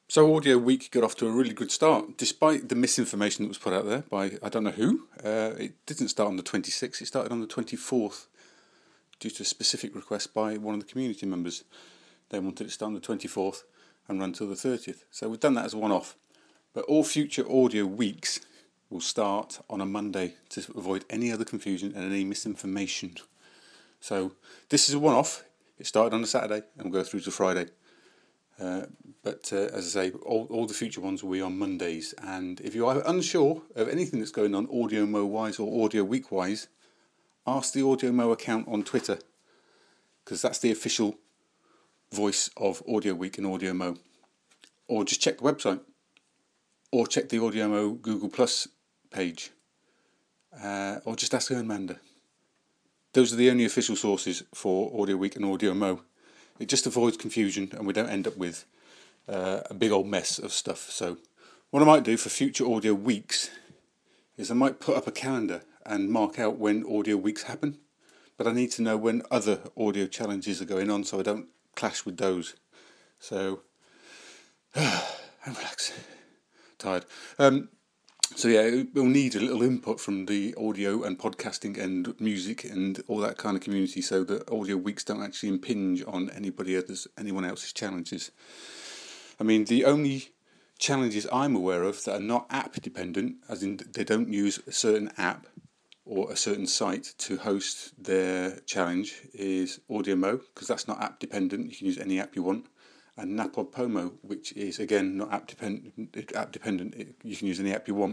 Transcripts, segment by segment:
So Audio Week got off to a really good start, despite the misinformation that was put out there by I don't know who. It didn't start on the 26th, it started on the 24th, due to a specific request by one of the community members. They wanted it to start on the 24th and run till the 30th. So we've done that as a one-off. But all future Audio Weeks will start on a Monday to avoid any other confusion and any misinformation. So this is a one-off. It started on a Saturday and will go through to Friday. But as I say, all the future ones will be on Mondays. And if you are unsure of anything that's going on Audio Mo wise or Audio Week wise, ask the Audio Mo account on Twitter, because that's the official voice of Audio Week and Audio Mo. Or just check the website, or check the Audio Mo Google Plus page, or just ask Amanda. Those are the only official sources for Audio Week and Audio Mo. It just avoids confusion and we don't end up with a big old mess of stuff. So what I might do for future Audio Weeks is I might put up a calendar and mark out when Audio Weeks happen. But I need to know when other audio challenges are going on so I don't clash with those. So, and relax. Tired. So yeah, we'll need a little input from the audio and podcasting and music and all that kind of community, so that Audio Weeks don't actually impinge on anyone else's challenges. I mean, the only challenges I'm aware of that are not app dependent, as in they don't use a certain app or a certain site to host their challenge, is AudioMo, because that's not app dependent. You can use any app you want. And NaPodPoMo, which is again not app dependent. You can use any app you want.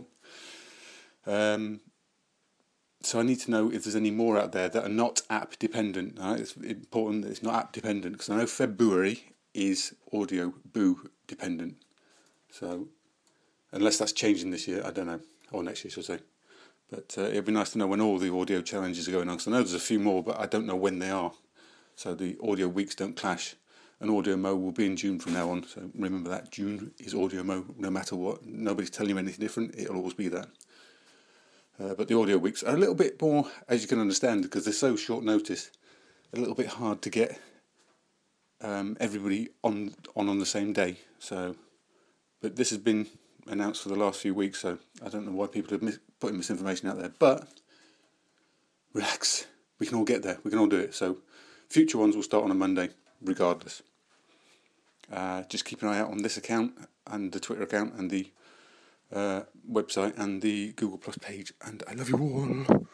So I need to know if there's any more out there that are not app dependent. Right? It's important that it's not app dependent, because I know February is Audio Boo dependent. So unless that's changing this year, I don't know, or next year, should I say. But it'd be nice to know when all the audio challenges are going on, because I know there's a few more, but I don't know when they are. So the Audio Weeks don't clash. And Audio Mo will be in June from now on, so remember that. June is Audio Mo, no matter what. Nobody's telling you anything different, it'll always be that. But the Audio Weeks are a little bit more, as you can understand, because they're so short notice, a little bit hard to get everybody on the same day. So, but this has been announced for the last few weeks, so I don't know why people are putting misinformation out there. But relax, we can all get there, we can all do it. So future ones will start on a Monday, regardless. Just keep an eye out on this account and the Twitter account and the website and the Google Plus page, and I love you all.